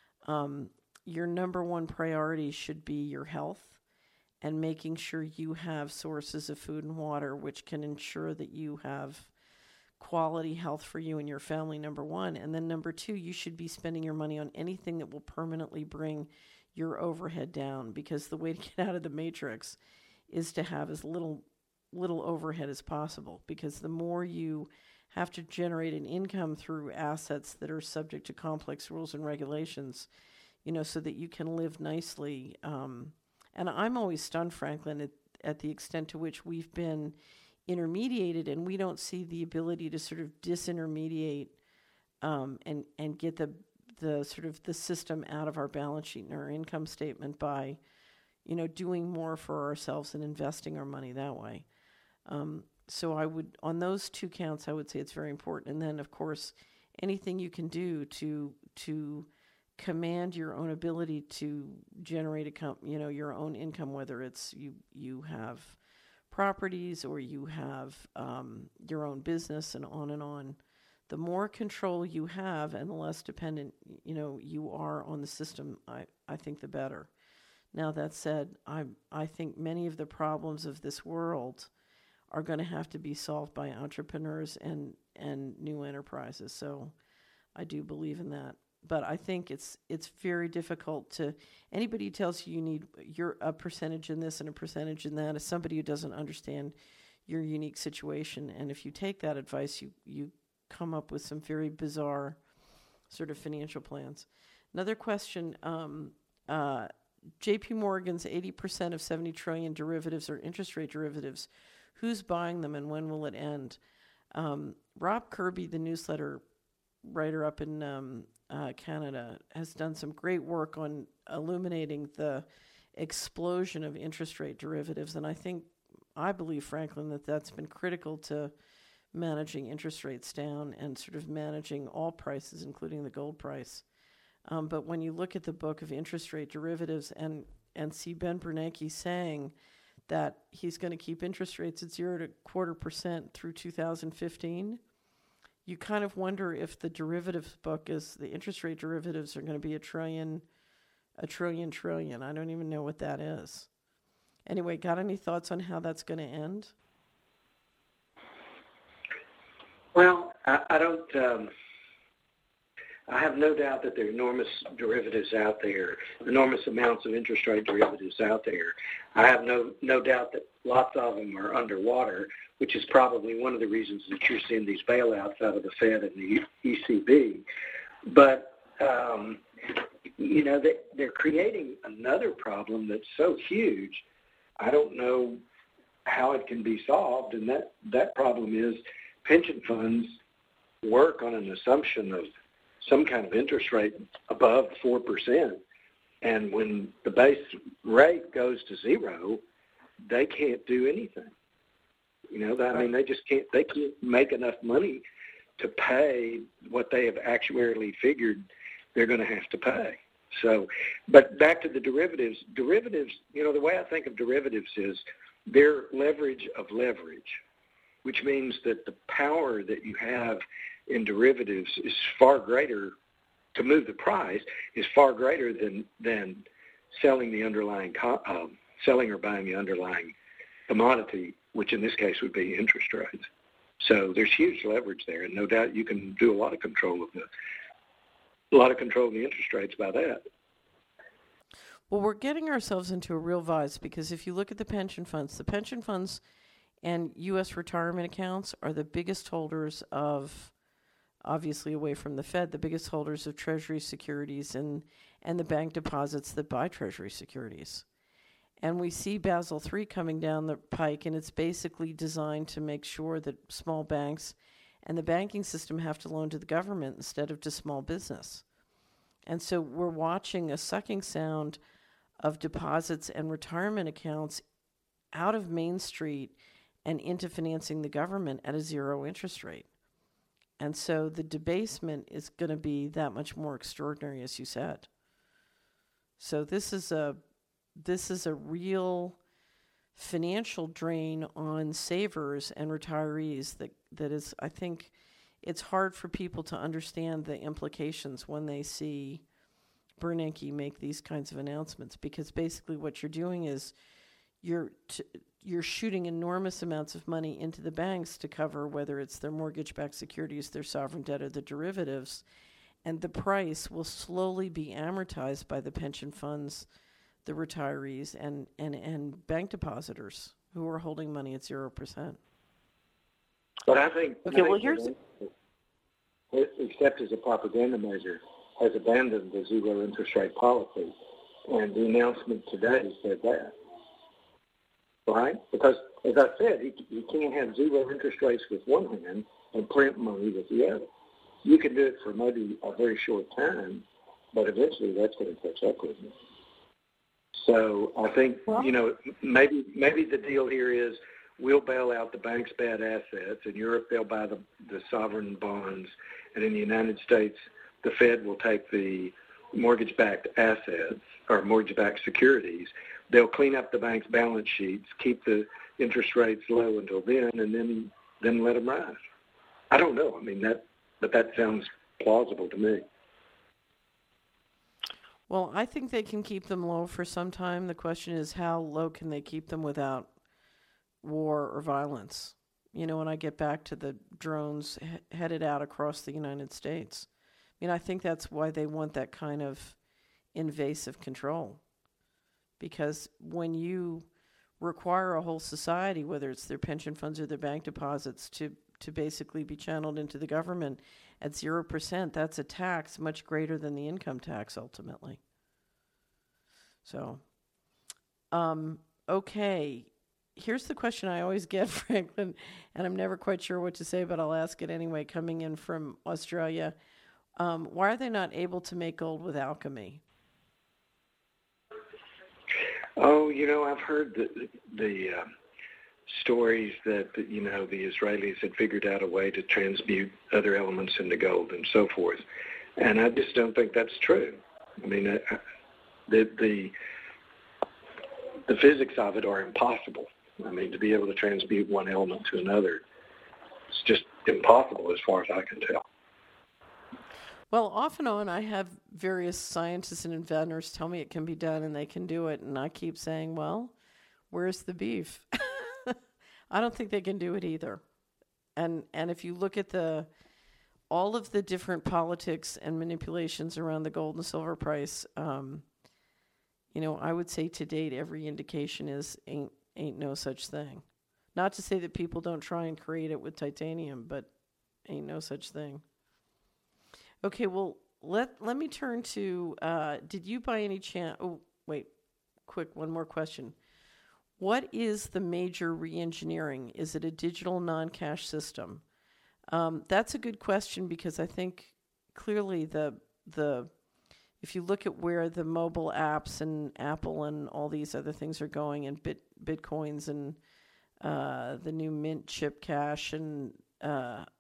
Speaker 1: um, your number one priority should be your health and making sure you have sources of food and water which can ensure that you have quality health for you and your family, number one. And then number two, you should be spending your money on anything that will permanently bring your overhead down, because the way to get out of the matrix is to have as little little overhead as possible, because the more you have to generate an income through assets that are subject to complex rules and regulations, you know, so that you can live nicely. Um, and I'm always stunned, Franklin, at, at the extent to which we've been intermediated, and we don't see the ability to sort of disintermediate um, and and get the the sort of the system out of our balance sheet and our income statement by, you know, doing more for ourselves and investing our money that way. Um, so I would, on those two counts, I would say it's very important. And then, of course, anything you can do to to command your own ability to generate a com- you know, your own income, whether it's you you have properties or you have um, your own business and on and on. The more control you have and the less dependent, you know, you are on the system, I, I think the better. Now, that said, I I think many of the problems of this world are going to have to be solved by entrepreneurs and, and new enterprises. So I do believe in that. But I think it's it's very difficult to, anybody who tells you you need your a percentage in this and a percentage in that is somebody who doesn't understand your unique situation. And if you take that advice, you, you come up with some very bizarre sort of financial plans. Another question, um, uh, J P Morgan's eighty percent of seventy trillion derivatives are interest rate derivatives. Who's buying them and when will it end? Um, Rob Kirby, the newsletter writer up in um, uh, Canada, has done some great work on illuminating the explosion of interest rate derivatives. And I think, I believe, Franklin, that that's been critical to managing interest rates down and sort of managing all prices, including the gold price. Um, but when you look at the book of interest rate derivatives and, and see Ben Bernanke saying that he's going to keep interest rates at zero to quarter percent through two thousand fifteen, you kind of wonder if the derivatives book is, the interest rate derivatives are going to be a trillion, a trillion, trillion. I don't even know what that is. Anyway, got any thoughts on how that's going to end?
Speaker 2: Well, I, I don't, um, I have no doubt that there are enormous derivatives out there, enormous amounts of interest rate derivatives out there. I have no, no doubt that lots of them are underwater, which is probably one of the reasons that you're seeing these bailouts out of the Fed and the E C B. But, um, you know, they, they're creating another problem that's so huge, I don't know how it can be solved, and that, that problem is pension funds work on an assumption of some kind of interest rate above four percent, and when the base rate goes to zero, they can't do anything. You know, I mean, they just can't, they can't make enough money to pay what they have actuarially figured they're going to have to pay. So, but back to the derivatives, derivatives, you know, the way I think of derivatives is they're leverage of leverage, which means that the power that you have in derivatives is far greater to move the price is far greater than than selling the underlying co- um, selling or buying the underlying commodity, which in this case would be interest rates. So there's huge leverage there, and no doubt you can do a lot of control of the a lot of control of the interest rates by that.
Speaker 1: Well, we're getting ourselves into a real vice because if you look at the pension funds, the pension funds and U S retirement accounts are the biggest holders of, obviously away from the Fed, the biggest holders of Treasury securities and, and the bank deposits that buy Treasury securities. And we see Basel three coming down the pike, and it's basically designed to make sure that small banks and the banking system have to loan to the government instead of to small business. And so we're watching a sucking sound of deposits and retirement accounts out of Main Street and into financing the government at a zero interest rate. And so the debasement is going to be that much more extraordinary, as you said. So this is a this is a real financial drain on savers and retirees that, that is, I think, it's hard for people to understand the implications when they see Bernanke make these kinds of announcements, because basically what you're doing is you're t- you're shooting enormous amounts of money into the banks to cover whether it's their mortgage-backed securities, their sovereign debt, or the derivatives, and the price will slowly be amortized by the pension funds, the retirees, and, and, and bank depositors who are holding money at zero percent.
Speaker 2: But I think,
Speaker 1: okay,
Speaker 2: I
Speaker 1: well,
Speaker 2: think
Speaker 1: here's...
Speaker 2: except as a propaganda measure, has abandoned the zero interest rate policy. And the announcement today said that. Right? Because, as I said, you, you can't have zero interest rates with one hand and print money with the other. You can do it for maybe a very short time, but eventually that's going to catch up with you. So I think, well, you know, maybe maybe the deal here is we'll bail out the bank's bad assets. In Europe, they'll buy the, the sovereign bonds. And in the United States, the Fed will take the mortgage-backed assets or mortgage-backed securities. They'll clean up the bank's balance sheets, keep the interest rates low until then, and then then let them rise. I don't know. I mean, that, but that sounds plausible to me.
Speaker 1: Well, I think they can keep them low for some time. The question is, how low can they keep them without war or violence? You know, when I get back to the drones he- headed out across the United States. I mean, I think that's why they want that kind of invasive control. Because when you require a whole society, whether it's their pension funds or their bank deposits, to, to basically be channeled into the government at zero percent, that's a tax much greater than the income tax ultimately. So, um, okay. Here's the question I always get, Franklin, and I'm never quite sure what to say, but I'll ask it anyway, coming in from Australia. Um, why are they not able to make gold with alchemy?
Speaker 2: Oh, you know, I've heard the, the uh, stories that, you know, the Israelis had figured out a way to transmute other elements into gold and so forth. And I just don't think that's true. I mean, uh, the, the, the physics of it are impossible. I mean, to be able to transmute one element to another, it's just impossible as far as I can tell.
Speaker 1: Well, off and on, I have various scientists and inventors tell me it can be done and they can do it. And I keep saying, well, where's the beef? I don't think they can do it either. And and if you look at the all of the different politics and manipulations around the gold and silver price, um, you know, I would say to date, every indication is ain't ain't no such thing. Not to say that people don't try and create it with titanium, but ain't no such thing. Okay, well, let let me turn to, uh, did you by any chance, oh, wait, quick, one more question. What is the major re-engineering? Is it a digital non-cash system? Um, that's a good question because I think clearly the the if you look at where the mobile apps and Apple and all these other things are going, and bit bitcoins and uh, the new Mint chip cash and uh,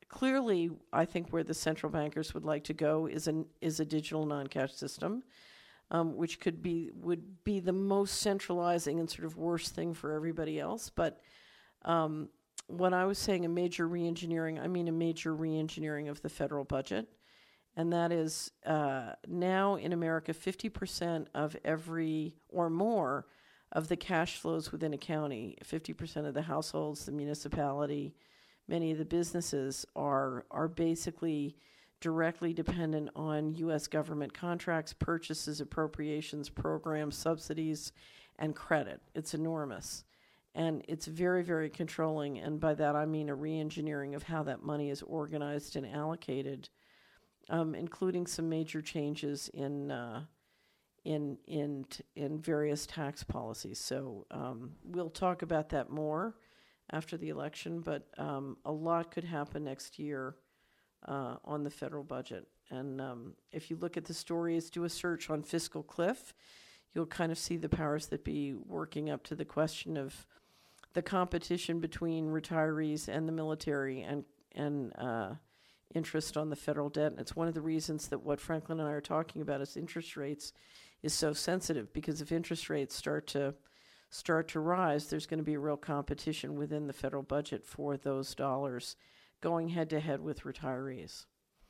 Speaker 1: clearly, I think where the central bankers would like to go is an is a digital non-cash system, um, which could be would be the most centralizing and sort of worst thing for everybody else. But um, when I was saying a major reengineering, I mean a major reengineering of the federal budget. And that is uh, now in America, fifty percent of every or more of the cash flows within a county, fifty percent of the households, the municipality, many of the businesses are are basically directly dependent on U S government contracts, purchases, appropriations, programs, subsidies, and credit. It's enormous. And it's very, very controlling. And by that, I mean a re-engineering of how that money is organized and allocated, Um, including some major changes in uh, in in t- in various tax policies. So um, we'll talk about that more after the election. But um, a lot could happen next year uh, on the federal budget. And um, if you look at the stories, do a search on fiscal cliff, you'll kind of see the powers that be working up to the question of the competition between retirees and the military and and uh, interest on the federal debt. And it's one of the reasons that what Franklin and I are talking about is interest rates is so sensitive, because if interest rates start to start to rise, there's going to be a real competition within the federal budget for those dollars going head to head with retirees.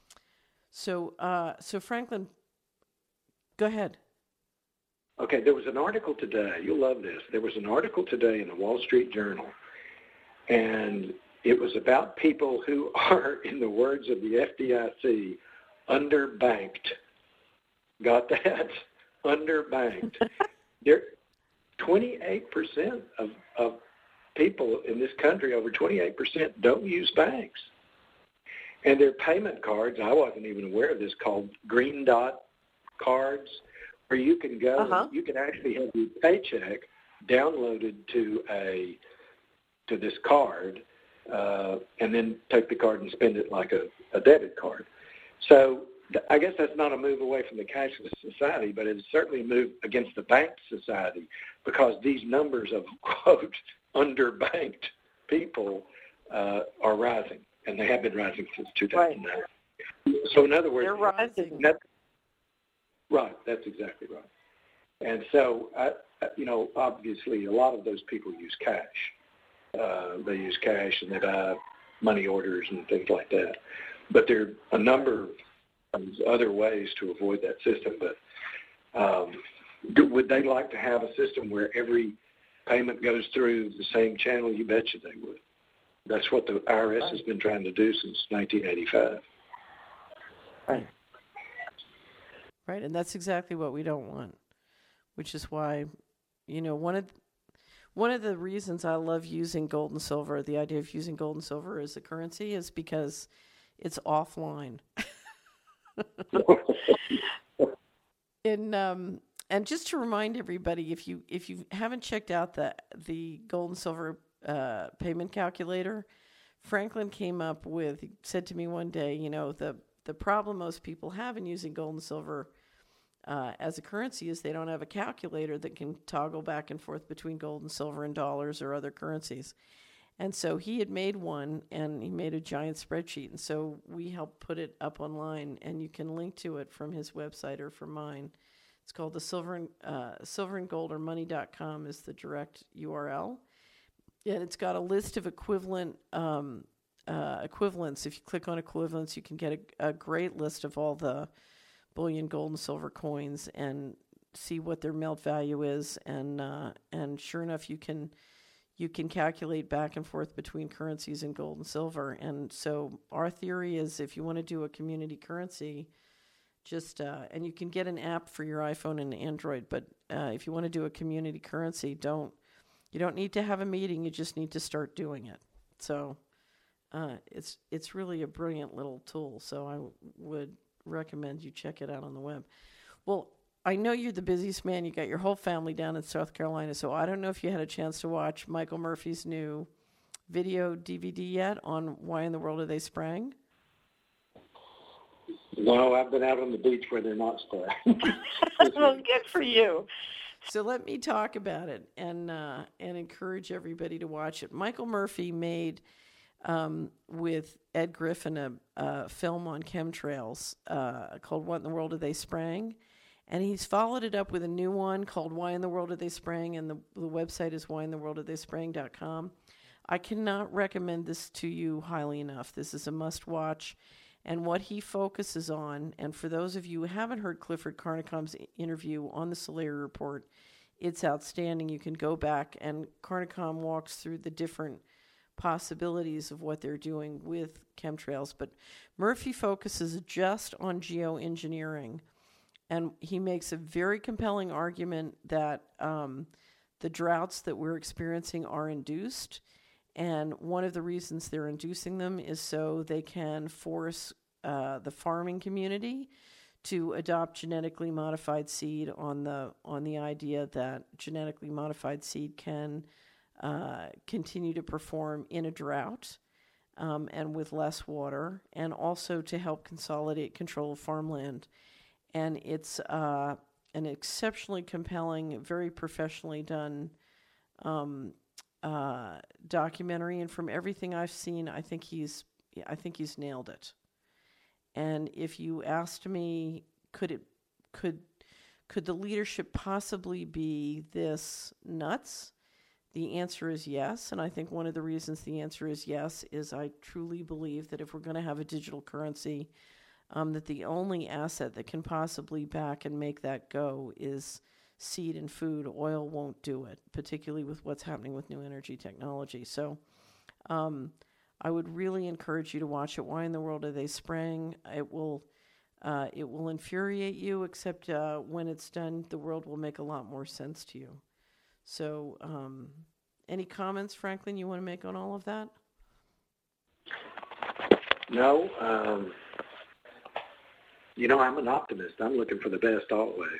Speaker 1: So, uh, so Franklin, go ahead.
Speaker 2: Okay, there was an article today. You'll love this. There was an article today in the Wall Street Journal, and it was about people who are, in the words of the F D I C, underbanked. Got that? Underbanked. There, twenty-eight percent of, of people in this country, over twenty-eight percent, don't use banks. And their payment cards, I wasn't even aware of this, called Green Dot cards, where you can go,
Speaker 1: uh-huh.
Speaker 2: you can actually have your paycheck downloaded to a to this card, Uh, and then take the card and spend it like a, a debit card. So th- I guess that's not a move away from the cashless society, but it's certainly a move against the banked society, because these numbers of, quote, underbanked people uh, are rising, and they have been rising since two thousand nine. Right. So in other words,
Speaker 1: they're rising.
Speaker 2: That, right, that's exactly right. And so, I, you know, obviously a lot of those people use cash. Uh, they use cash and they buy money orders and things like that. But there are a number of other ways to avoid that system. But um, do, would they like to have a system where every payment goes through the same channel? You betcha they would. That's what the I R S has been trying to do since nineteen eighty-five.
Speaker 1: Right. Right, and that's exactly what we don't want, which is why, you know, one of One of the reasons I love using gold and silver, the idea of using gold and silver as a currency, is because it's offline. and um, and just to remind everybody, if you if you haven't checked out the the gold and silver uh, payment calculator, Franklin came up with. He said to me one day, you know, the the problem most people have in using gold and silver Uh, as a currency is they don't have a calculator that can toggle back and forth between gold and silver and dollars or other currencies. And so he had made one, and he made a giant spreadsheet. And so we helped put it up online, and you can link to it from his website or from mine. It's called the Silver and, uh, silver and gold or money dot com is the direct U R L. And it's got a list of equivalent um, uh, equivalents. If you click on equivalents, you can get a, a great list of all the bullion, gold, and silver coins, and see what their melt value is, and uh, and sure enough, you can you can calculate back and forth between currencies in gold and silver. And so our theory is, if you want to do a community currency, just uh, and you can get an app for your iPhone and Android, but uh, if you want to do a community currency, don't you don't need to have a meeting. You just need to start doing it. So uh, it's it's really a brilliant little tool. So I w- would. recommend you check it out on the web. Well, I know you're the busiest man. You got your whole family down in South Carolina, so I don't know if you had a chance to watch Michael Murphy's new video D V D yet on Why in the World Are They Spraying?
Speaker 2: No, I've been out on the beach where they're not spraying.
Speaker 1: Well, good for you. So let me talk about it and uh, and encourage everybody to watch it. Michael Murphy made um, with Ed Griffin, a, a film on chemtrails uh, called What in the World Are They Spraying? And he's followed it up with a new one called Why in the World Are They Spraying? And the, the website is why in the world are they spraying dot com. I cannot recommend this to you highly enough. This is a must-watch. And what he focuses on, and for those of you who haven't heard Clifford Carnicom's interview on the Solari Report, it's outstanding. You can go back, and Carnicom walks through the different possibilities of what they're doing with chemtrails. But Murphy focuses just on geoengineering. And he makes a very compelling argument that um, the droughts that we're experiencing are induced. And one of the reasons they're inducing them is so they can force uh, the farming community to adopt genetically modified seed on the on the idea that genetically modified seed can uh, continue to perform in a drought um, and with less water, and also to help consolidate control of farmland. And it's uh, an exceptionally compelling, very professionally done um, uh, documentary. And from everything I've seen, I think he's, I think he's nailed it. And if you asked me, could it, could, could the leadership possibly be this nuts? The answer is yes. And I think one of the reasons the answer is yes is I truly believe that if we're going to have a digital currency, Um, that the only asset that can possibly back and make that go is seed and food. Oil won't do it, particularly with what's happening with new energy technology. So um, I would really encourage you to watch it. Why in the world are they spraying? It will uh, it will infuriate you, except uh, when it's done, the world will make a lot more sense to you. So um, any comments, Franklin, you want to make on all of that?
Speaker 2: No. Um You know, I'm an optimist. I'm looking for the best always.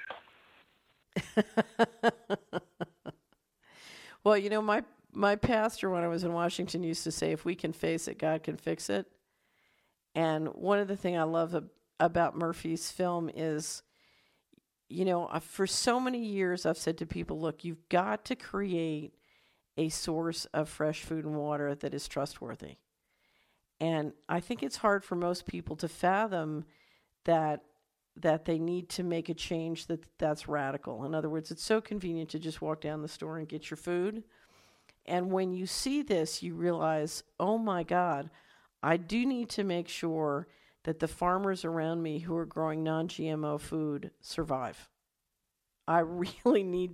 Speaker 1: Well, you know, my my pastor when I was in Washington used to say, if we can face it, God can fix it. And one of the things I love ab- about Murphy's film is, you know, uh, for so many years I've said to people, look, you've got to create a source of fresh food and water that is trustworthy. And I think it's hard for most people to fathom that that they need to make a change that that's radical. In other words, it's so convenient to just walk down the store and get your food. And when you see this, you realize, oh my God, I do need to make sure that the farmers around me who are growing non G M O food survive. I really need